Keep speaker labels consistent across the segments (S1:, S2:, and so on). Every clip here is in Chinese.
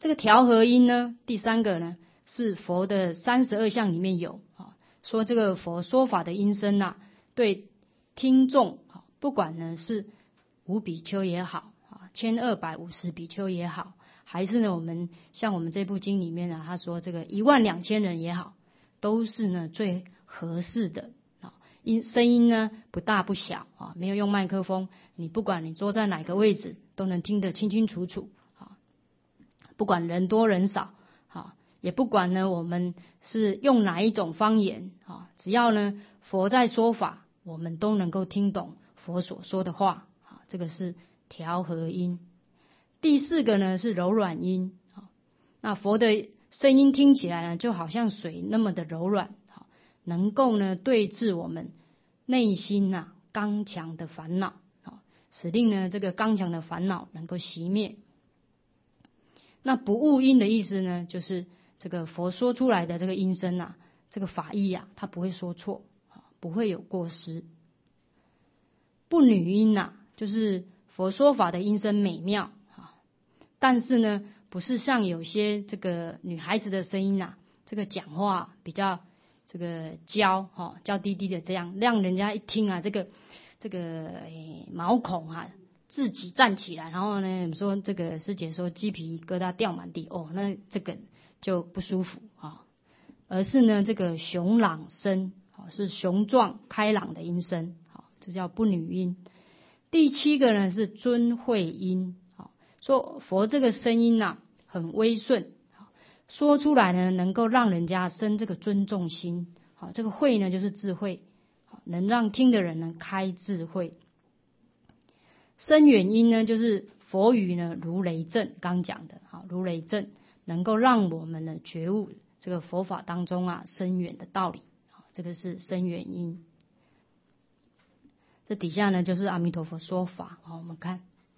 S1: 这个调和音呢，第三个呢是佛的32相里面有说这个佛说法的音声啊，对听众不管呢是5比丘也好1250比丘也好，还是呢我们像我们这部经里面他说这个12000人也好，都是呢最合适的声音呢不大不小没有用麦克风，你不管你坐在哪个位置都能听得清清楚楚不管人多人少也不管呢我们是用哪一种方言只要呢佛在说法，我们都能够听懂佛所说的话这个是调和音。第4个呢是柔软音那佛的声音听起来呢就好像水那么的柔软能够呢对治我们内心刚强的烦恼使令呢这个刚强的烦恼能够熄灭。那不误音的意思呢，就是这个佛说出来的这个音声这个法义它不会说错不会有过失。不女音就是佛说法的音声美妙但是呢不是像有些这个女孩子的声音这个讲话比较这个娇低低的，这样让人家一听这个毛孔自己站起来，然后呢我们说这个师姐说鸡皮疙瘩掉满地那这个就不舒服而是呢这个雄朗声是雄壮开朗的音声这叫不女音。第7个呢是尊惠音说佛这个声音很威顺说出来呢能够让人家生这个尊重心这个慧呢就是智慧能让听的人能开智慧。深远音呢就是佛语呢如雷震，刚讲的如雷震，能够让我们呢觉悟这个佛法当中深远的道理这个是深远音。这底下呢就是阿弥陀佛说法我们看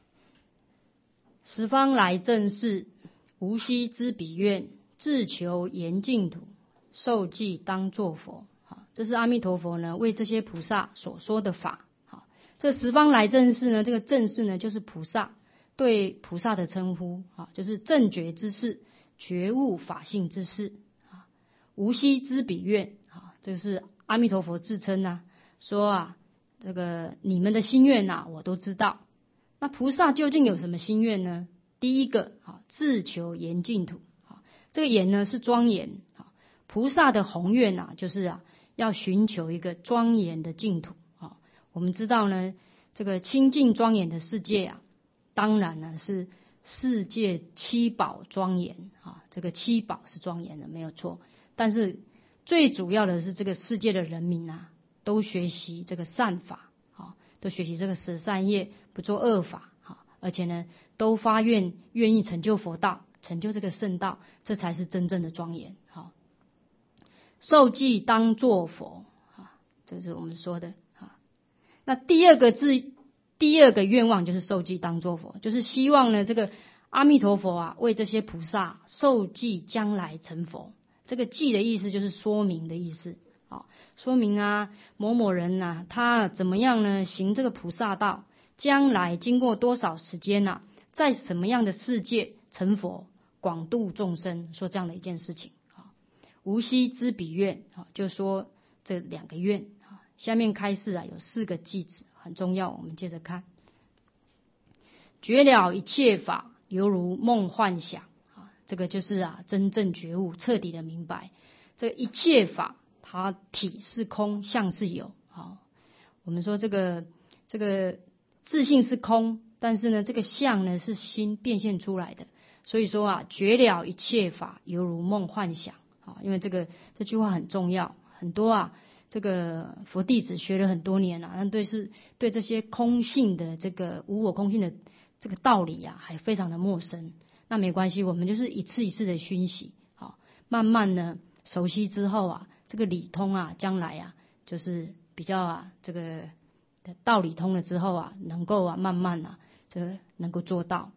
S1: 十方来正士，无希知彼愿，自求严净土，受记当作佛这是阿弥陀佛呢为这些菩萨所说的法这十方来正士呢，这个正士呢就是菩萨，对菩萨的称呼就是正觉之士，觉悟法性之士无希知彼愿这是阿弥陀佛自称说这个你们的心愿我都知道。那菩萨究竟有什么心愿呢？第一个自求严净土这个严呢是庄严菩萨的宏愿就是要寻求一个庄严的净土我们知道呢这个清净庄严的世界当然呢是世界七宝庄严这个七宝是庄严的没有错，但是最主要的是这个世界的人民都学习这个善法都学习这个十善业，不做恶法而且呢都发愿愿意成就佛道，成就这个圣道，这才是真正的庄严受记当作佛这是我们说的那第二个愿望就是受记当作佛，就是希望呢这个阿弥陀佛为这些菩萨受记将来成佛。这个记的意思就是说明的意思说明某某人他怎么样呢行这个菩萨道，将来经过多少时间在什么样的世界成佛，广度众生，说这样的一件事情无希知彼愿就说这2个愿下面开示有4个偈子很重要，我们接着看。觉了一切法犹如梦幻想这个就是真正觉悟，彻底的明白这个一切法它体是空，相是有我们说这个自性是空，但是呢这个相呢是心变现出来的，所以说觉了一切法犹如梦幻想因为这句话很重要，很多这个佛弟子学了很多年但对这些空性的这个无我空性的这个道理还非常的陌生。那没关系，我们就是一次一次的熏习慢慢呢熟悉之后这个理通将来就是比较这个道理通了之后能够慢慢这个能够做到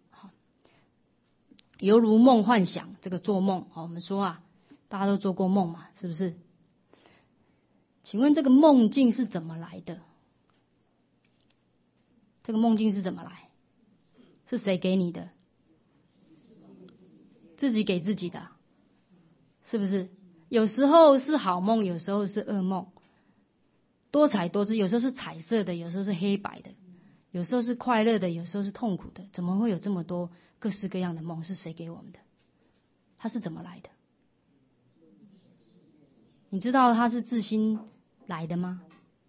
S1: 犹如梦幻想。这个做梦我们说大家都做过梦嘛，是不是？请问这个梦境是怎么来的？这个梦境是怎么来？是谁给你的？ 自己给自己的，是不是？有时候是好梦，有时候是噩梦，多彩多姿，有时候是彩色的，有时候是黑白的，有时候是快乐的，有时候是痛苦的。怎么会有这么多各式各样的梦？是谁给我们的？它是怎么来的？你知道它是自心来的吗？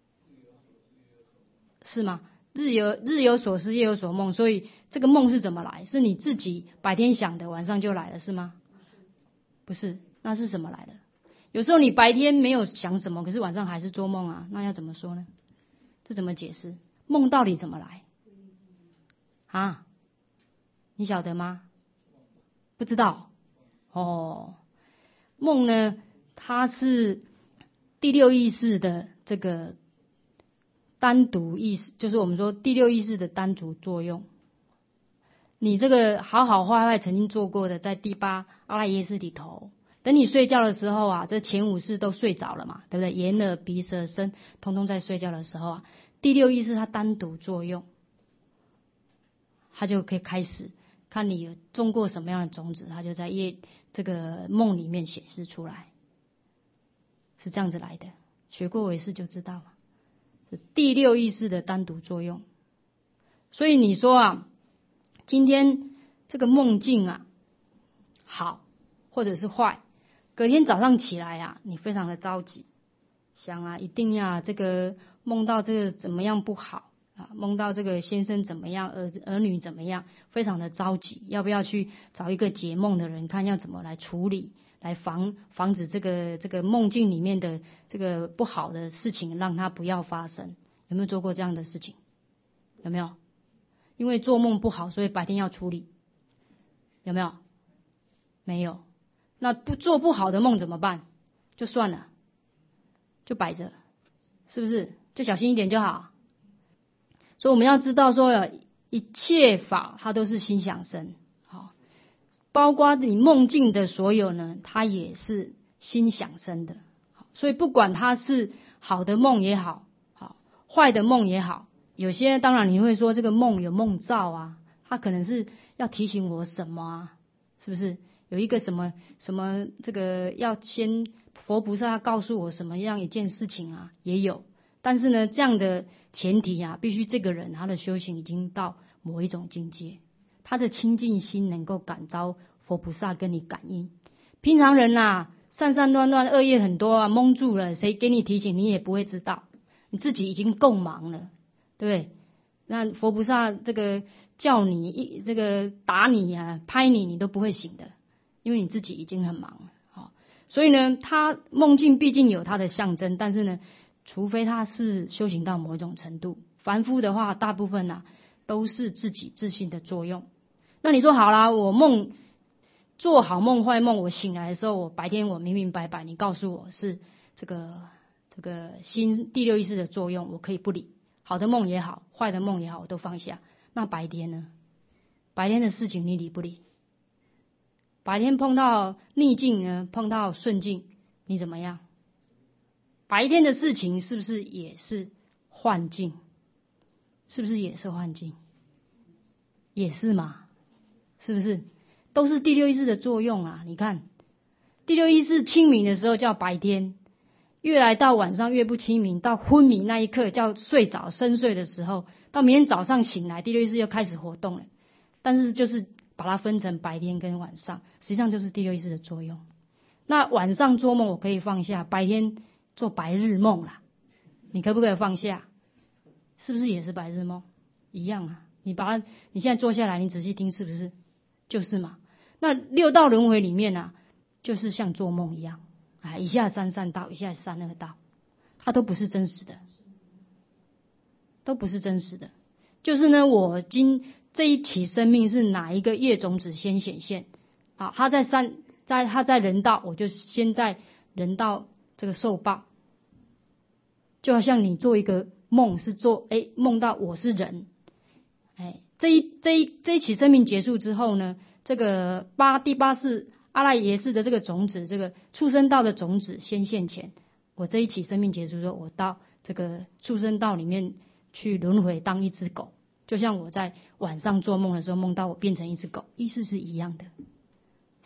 S1: 是吗？日有所思，夜有所梦，所以这个梦是怎么来？是你自己白天想的，晚上就来了，是吗？不是，那是什么来的？有时候你白天没有想什么，可是晚上还是做梦啊，那要怎么说呢？这怎么解释？梦到底怎么来？啊？你晓得吗？不知道哦。梦呢，它是第六意识的这个单独意识，就是我们说第六意识的单独作用。你这个好好坏坏曾经做过的，在第八阿赖耶识里头，等你睡觉的时候啊，这前五识都睡着了嘛，对不对？眼耳鼻舌身通通在睡觉的时候啊，第六意识它单独作用，它就可以开始看你有种过什么样的种子，它就在这个梦里面显示出来，是这样子来的。学过唯识就知道了，是第六意识的单独作用。所以你说啊，今天这个梦境啊好或者是坏，隔天早上起来啊，你非常的着急，想啊一定要这个梦到这个怎么样不好啊，梦到这个先生怎么样，儿女怎么样，非常的着急，要不要去找一个解梦的人，看要怎么来处理，来防止这个梦境里面的这个不好的事情让它不要发生。有没有做过这样的事情？有没有？因为做梦不好，所以白天要处理，有没有？没有。那做不好的梦怎么办？就算了，就摆着，是不是？就小心一点就好。所以我们要知道说，一切法它都是心想生，好，包括你梦境的所有呢，它也是心想生的。所以不管它是好的梦也好，好坏的梦也好，有些当然你会说这个梦有梦兆啊，它可能是要提醒我什么啊，是不是？有一个什么这个要先佛菩萨告诉我什么样一件事情啊，也有。但是呢，这样的前提啊，必须这个人他的修行已经到某一种境界，他的清净心能够感召佛菩萨跟你感应。平常人啊，散散乱乱，恶业很多啊，蒙住了，谁给你提醒你也不会知道，你自己已经够忙了，对不对？那佛菩萨这个叫你这个打你啊，拍你，你都不会醒的，因为你自己已经很忙了。好，所以呢，他梦境毕竟有它的象征，但是呢，除非他是修行到某一种程度，凡夫的话，大部分啊都是自己自信的作用。那你说好啦，我做好梦坏梦，我醒来的时候，我白天我明明白白，你告诉我是这个心第六意识的作用，我可以不理。好的梦也好，坏的梦也好，我都放下。那白天呢？白天的事情你理不理？白天碰到逆境呢，碰到顺境，你怎么样？白天的事情是不是也是幻境？是不是也是幻境？也是嘛？是不是？都是第六意识的作用啊！你看，第六意识清明的时候叫白天，越来到晚上越不清明，到昏迷那一刻叫睡着深睡的时候，到明天早上醒来，第六意识又开始活动了。但是就是把它分成白天跟晚上，实际上就是第六意识的作用。那晚上做梦我可以放下，白天做白日梦啦，你可不可以放下？是不是也是白日梦？一样啊！你现在坐下来，你仔细听，是不是？就是嘛。那六道轮回里面啊，就是像做梦一样，一下三善道，一下三恶道，它都不是真实的，都不是真实的。就是呢，这一起生命是哪一个业种子先显现啊？他在人道，我就先在人道这个受报。就好像你做一个梦，是梦到我是人，这一起生命结束之后呢，这个第八世阿赖耶识的这个种子，这个畜生道的种子先现前，我这一起生命结束之后，我到这个畜生道里面去轮回当一只狗，就像我在晚上做梦的时候梦到我变成一只狗，意思是一样的，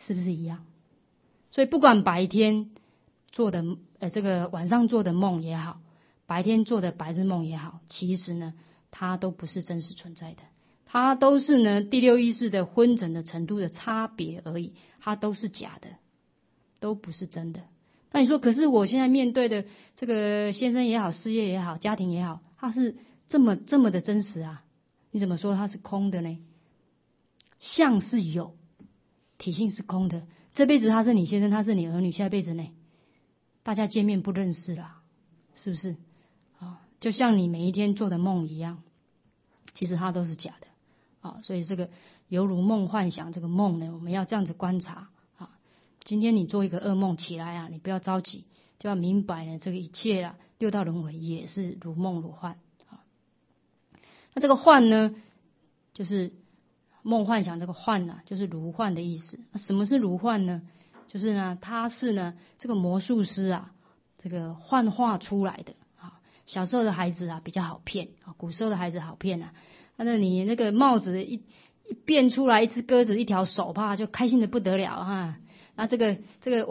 S1: 是不是一样？所以不管白天做的这个晚上做的梦也好，白天做的白日梦也好，其实呢，它都不是真实存在的，它都是呢第六意识的昏沉的程度的差别而已，它都是假的，都不是真的。那你说，可是我现在面对的这个先生也好，事业也好，家庭也好，它是这么的真实啊？你怎么说它是空的呢？相是有，体性是空的。这辈子他是你先生，他是你儿女，下辈子呢，大家见面不认识啦，是不是？就像你每一天做的梦一样，其实它都是假的。所以这个犹如梦幻想，这个梦呢，我们要这样子观察。今天你做一个噩梦起来啊，你不要着急，就要明白呢，这个一切啊，六道轮回也是如梦如幻。那这个幻呢，就是梦幻想，这个幻呢，就是如幻的意思。那什么是如幻呢？就是呢，它是呢这个魔术师啊，这个幻化出来的。小时候的孩子啊比较好骗，古时候的孩子好骗啊。那你那个帽子一变出来，一只鸽子，一条手帕，就开心的不得了哈。那这个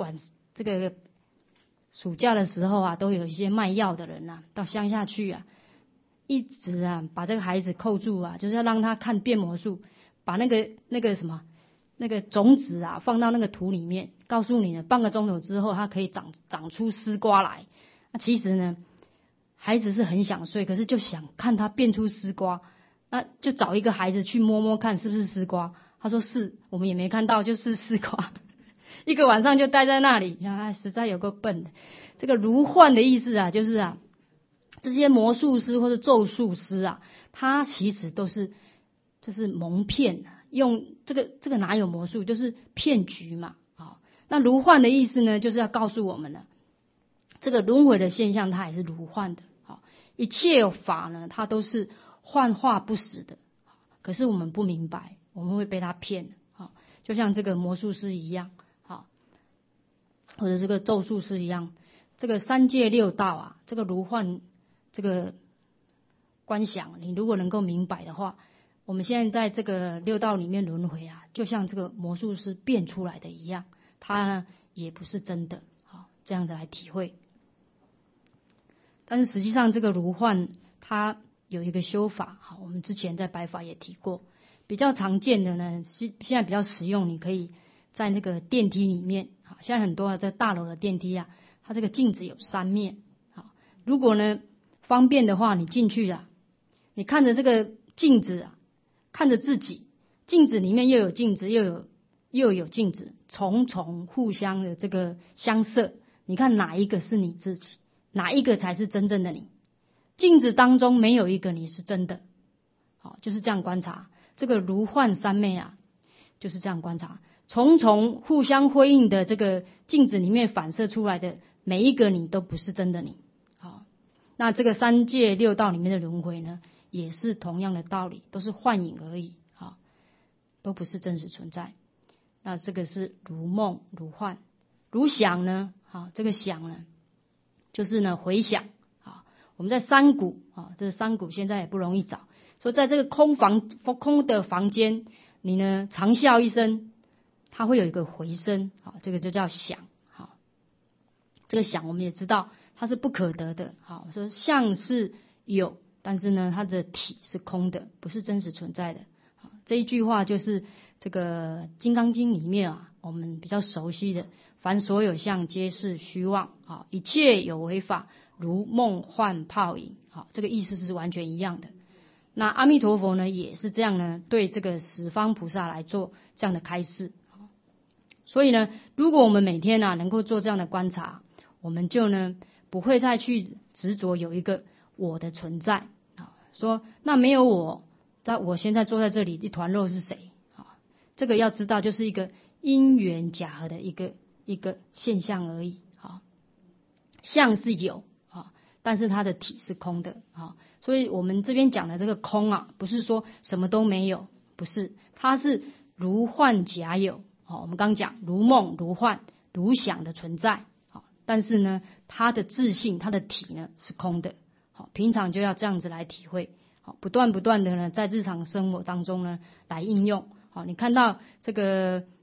S1: 暑假的时候啊，都有一些卖药的人啊，到乡下去啊，一直啊把这个孩子扣住啊，就是要让他看变魔术，把那个什么那个种子啊放到那个土里面，告诉你呢，半个钟头之后它可以长出丝瓜来。那其实呢，孩子是很想睡，可是就想看他变出丝瓜，那就找一个孩子去摸摸看是不是丝瓜。他说是，我们也没看到，就是丝瓜。一个晚上就待在那里，实在有够笨的。这个如幻的意思啊，就是啊，这些魔术师或者咒术师啊，他其实都是就是蒙骗，用这个哪有魔术，就是骗局嘛。那如幻的意思呢，就是要告诉我们呢，这个轮回的现象它也是如幻的。一切法呢，它都是幻化不实的。可是我们不明白，我们会被他骗。就像这个魔术师一样，或者这个咒术师一样，这个三界六道啊，这个如幻这个观想，你如果能够明白的话，我们现在在这个六道里面轮回啊，就像这个魔术师变出来的一样，它呢也不是真的。这样子来体会。但是实际上这个如幻它有一个修法，我们之前在白法也提过，比较常见的呢，现在比较实用，你可以在那个电梯里面，现在很多在大楼的电梯啊，它这个镜子有3面，如果呢方便的话，你进去啊，你看着这个镜子啊，看着自己，镜子里面又有镜子，又有镜子，重重互相的这个相摄，你看哪一个是你自己，哪一个才是真正的你？镜子当中没有一个你是真的。就是这样观察这个如幻三昧啊，就是这样观察，重重互相辉映的这个镜子里面反射出来的每一个你都不是真的你。那这个三界六道里面的轮回呢，也是同样的道理，都是幻影而已，都不是真实存在。那这个是如梦如幻。如想呢，这个想呢，就是呢回想。我们在山谷这个山谷现在也不容易找，所以在这个空的房间，你呢长啸一声，它会有一个回声，这个就叫想。这个想我们也知道它是不可得的。说相是有，但是呢它的体是空的，不是真实存在的。这一句话就是这个《金刚经》里面啊，我们比较熟悉的，凡所有相皆是虚妄，一切有为法如梦幻泡影。这个意思是完全一样的。那阿弥陀佛呢也是这样呢，对这个十方菩萨来做这样的开示。所以呢，如果我们每天能够做这样的观察，我们就呢不会再去执着有一个我的存在。说那没有我，我现在坐在这里一团肉是谁？这个要知道，就是一个因缘假合的一个现象而已。相是有，但是它的体是空的。所以我们这边讲的这个空啊，不是说什么都没有，不是，它是如幻假有。我们刚讲如梦如幻如想的存在，但是呢它的自性它的体呢是空的。平常就要这样子来体会，不断的呢在日常生活当中呢来应用。你看到这个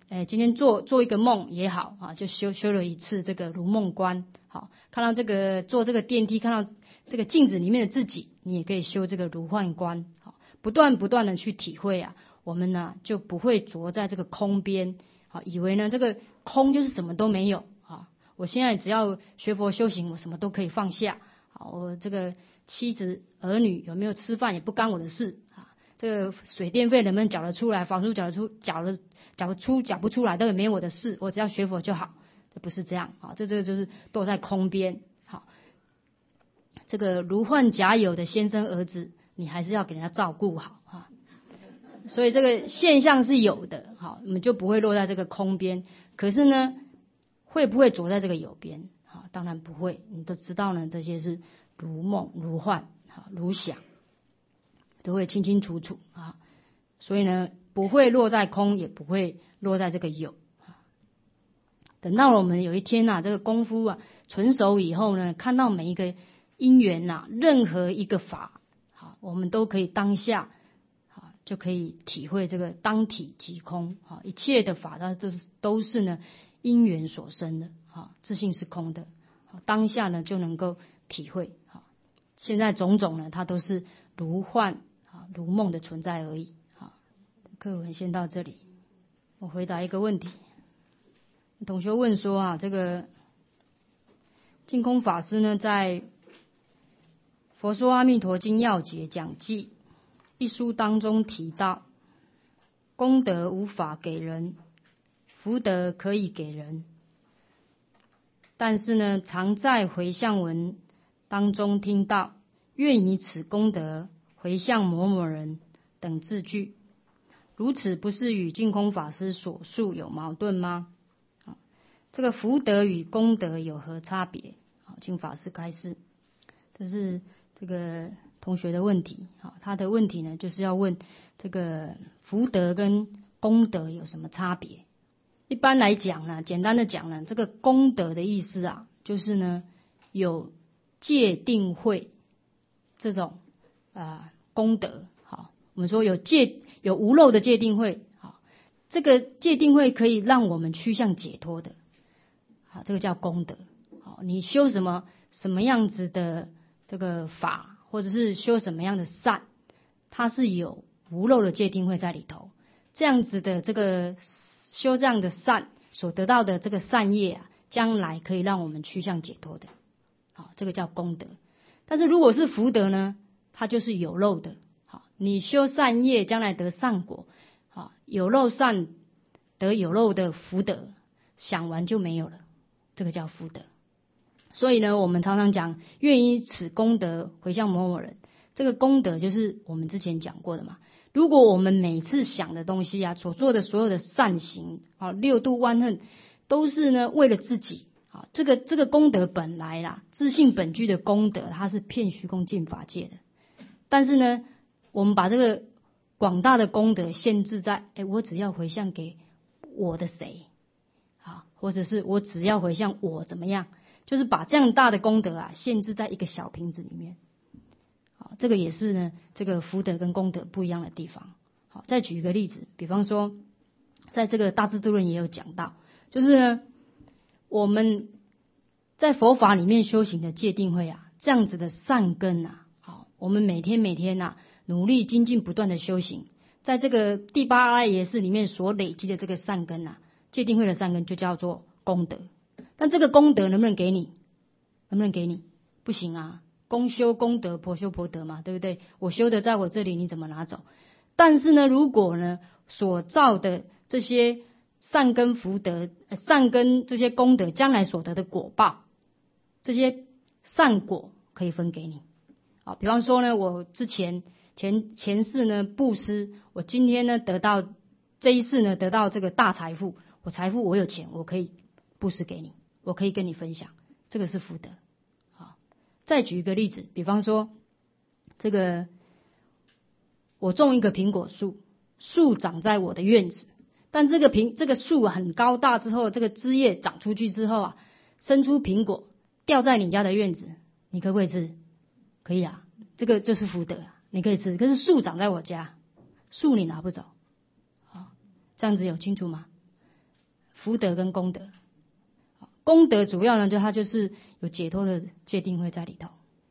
S1: 今天做一个梦也好啊，就修了一次这个如梦观。好，看到这个坐这个电梯，看到这个镜子里面的自己，你也可以修这个如幻观。好，不断的去体会啊，我们呢就不会着在这个空边。好，以为呢这个空就是什么都没有啊。我现在只要学佛修行，我什么都可以放下。好，我这个妻子儿女有没有吃饭也不干我的事啊。这个水电费能不能缴得出来，房租缴不出来都也没我的事，我只要学佛就好。这不是这样啊，这个就是都在空边。好，这个如幻假有的先生儿子，你还是要给人家照顾好啊。所以这个现象是有的，好，我们就不会落在这个空边。可是呢，会不会着在这个有边？好，当然不会。你都知道呢，这些是如梦、如幻、如想，都会清清楚楚啊。所以呢，不会落在空，也不会落在这个有。等到了我们有一天这个功夫纯熟以后呢，看到每一个因缘任何一个法，好，我们都可以当下就可以体会这个当体即空。一切的法它都是呢因缘所生的，自性是空的，当下呢就能够体会。现在种种呢，它都是如幻如梦的存在而已。课文先到这里，我回答一个问题。同学问说这个净空法师呢，在《佛说阿弥陀经要解讲记》一书当中提到，功德无法给人，福德可以给人，但是呢，常在回向文当中听到愿以此功德回向某某人等字句，如此不是与净空法师所述有矛盾吗？这个福德与功德有何差别？净法师开示，这是这个同学的问题。他的问题呢，就是要问这个福德跟功德有什么差别？一般来讲呢，简单的讲呢，这个功德的意思就是呢有戒定慧这种功德。好，我们说有无漏的戒定慧。好，这个戒定慧可以让我们趋向解脱的。好，这个叫功德。好，你修什么样子的这个法，或者是修什么样的善，它是有无漏的戒定慧在里头。这样子的这个修这样的善所得到的这个善业将来可以让我们趋向解脱的。好，这个叫功德。但是如果是福德呢，它就是有漏的。好，你修善业将来得善果，好，有漏善得有漏的福德，想完就没有了。这个叫福德。所以呢，我们常常讲愿以此功德回向某某人，这个功德就是我们之前讲过的嘛。如果我们每次想的东西所做的所有的善行六度万恨都是呢为了自己，这个功德本来自性本具的功德，它是遍虚空尽法界的。但是呢，我们把这个广大的功德限制在我只要回向给我的谁，或者是我只要回向我怎么样，就是把这样大的功德限制在一个小瓶子里面。好，这个也是呢这个福德跟功德不一样的地方。好，再举一个例子，比方说在这个大智度论也有讲到，就是呢我们在佛法里面修行的戒定慧这样子的善根好，我们每天努力精进不断的修行，在这个第八阿赖耶识里面所累积的这个善根戒定慧的善根就叫做功德。但这个功德能不能给你？能不能给你？不行啊，公修功德，婆修婆得嘛，对不对？我修的在我这里，你怎么拿走？但是呢，如果呢所造的这些善根福德、善根这些功德将来所得的果报，这些善果可以分给你。好，比方说呢，我之前世呢布施，我今天呢得到这一世呢得到这个大财富，我有钱，我可以布施给你，我可以跟你分享，这个是福德。好，再举一个例子，比方说这个我种一个苹果树，树长在我的院子，但这个树很高大之后，这个枝叶长出去之后生出苹果，掉在你家的院子，你可不可以吃？可以啊，这个就是福德，你可以吃。可是树长在我家，树你拿不走。好，这样子有清楚吗？ 福德跟功德。功德主要呢，它就是有解脱的戒定慧在里头，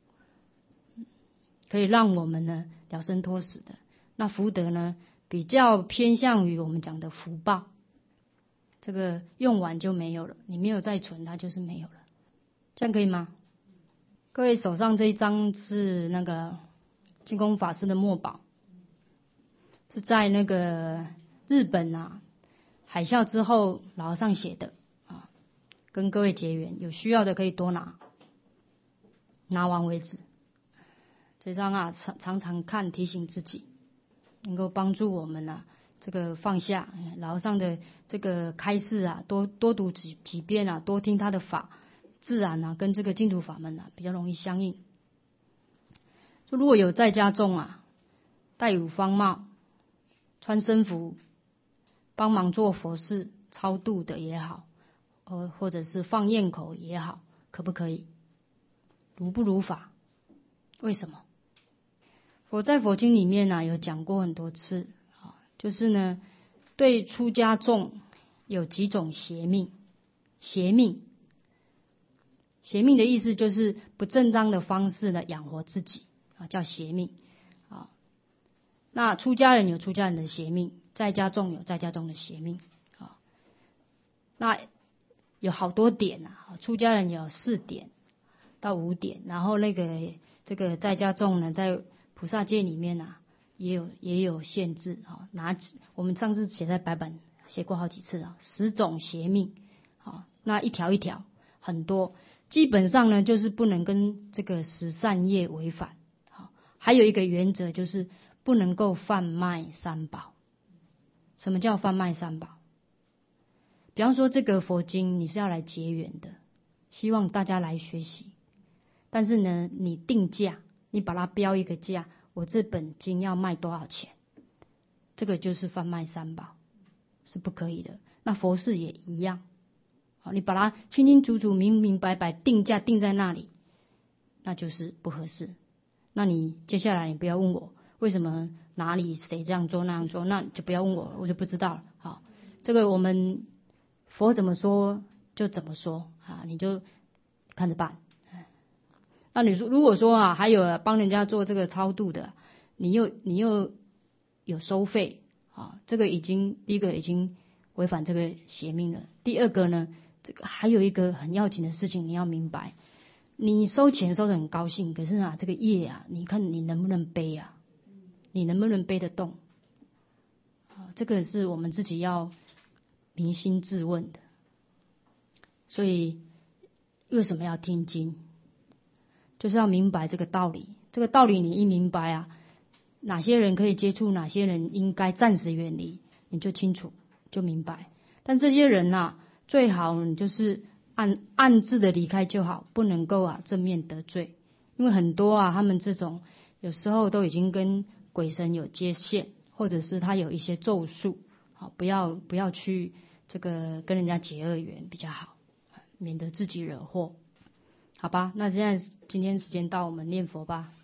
S1: 可以让我们呢了生脱死的。那福德呢，比较偏向于我们讲的福报，这个用完就没有了，你没有再存，它就是没有了，这样可以吗？各位手上这一张是那个净空法师的墨宝，是在那个日本啊海啸之后老和尚写的啊，跟各位结缘，有需要的可以多拿，拿完为止。这张啊常常看，提醒自己，能够帮助我们啊这个放下老和尚的这个开示啊，多读几遍啊，多听他的法，自然啊跟这个净土法门啊比较容易相应。就如果有在家众啊戴五方帽、穿僧服，帮忙做佛事超度的也好，或者是放焰口也好，可不可以？如不如法？为什么？佛在佛经里面呢有讲过很多次，就是呢对出家众有几种邪命。邪命的意思就是不正当的方式呢养活自己啊，叫邪命啊。那出家人有出家人的邪命，在家众有在家众的邪命啊。那有好多点啊，出家人有4点到5点，然后这个在家众呢，在菩萨戒里面啊，也有限制啊。我们上次写在白板写过好几次啊，10种邪命啊，那一条一条很多，基本上呢就是不能跟这个十善业违反。好，还有一个原则就是不能够贩卖三宝。什么叫贩卖三宝？比方说这个佛经你是要来结缘的，希望大家来学习，但是呢你定价，你把它标一个价，我这本经要卖多少钱，这个就是贩卖三宝，是不可以的。那佛事也一样，你把它清清楚楚、明明白白定价定在那里，那就是不合适。那你接下来你不要问我为什么哪里谁这样做那样做，那就不要问我，我就不知道了。好，这个我们佛怎么说就怎么说啊，你就看着办。那你说如果说啊，还有帮人家做这个超度的，你又有收费啊，这个第一个已经违反这个邪命了。第二个呢，这个还有一个很要紧的事情，你要明白，你收钱收得很高兴，可是啊，这个业啊，你看你能不能背啊？你能不能背得动？这个是我们自己要扪心自问的。所以为什么要听经？就是要明白这个道理。这个道理你一明白啊，哪些人可以接触，哪些人应该暂时远离，你就清楚就明白。但这些人啊，最好你就是暗自的离开就好，不能够啊正面得罪。因为很多啊，他们这种有时候都已经跟鬼神有接线，或者是他有一些咒术，好，不要去这个跟人家结恶缘比较好，免得自己惹祸。好吧，那现在今天时间到，我们念佛吧。